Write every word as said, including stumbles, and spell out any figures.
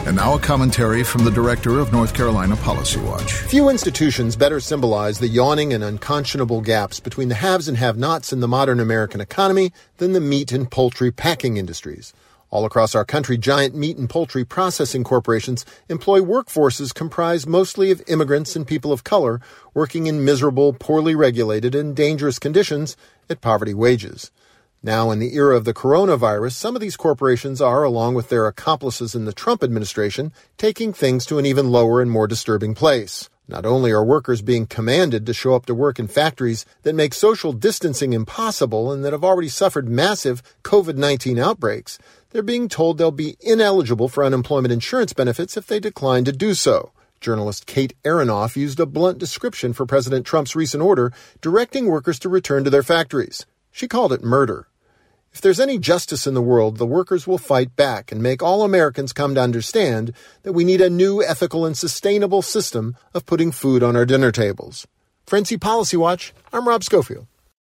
And now a commentary from the director of North Carolina Policy Watch. Few institutions better symbolize the yawning and unconscionable gaps between the haves and have-nots in the modern American economy than the meat and poultry packing industries. All across our country, giant meat and poultry processing corporations employ workforces comprised mostly of immigrants and people of color working in miserable, poorly regulated, and dangerous conditions at poverty wages. Now, in the era of the coronavirus, some of these corporations are, along with their accomplices in the Trump administration, taking things to an even lower and more disturbing place. Not only are workers being commanded to show up to work in factories that make social distancing impossible and that have already suffered massive covid nineteen outbreaks, they're being told they'll be ineligible for unemployment insurance benefits if they decline to do so. Journalist Kate Aronoff used a blunt description for President Trump's recent order directing workers to return to their factories. She called it murder. If there's any justice in the world, the workers will fight back and make all Americans come to understand that we need a new ethical and sustainable system of putting food on our dinner tables. For N C Policy Watch, I'm Rob Schofield.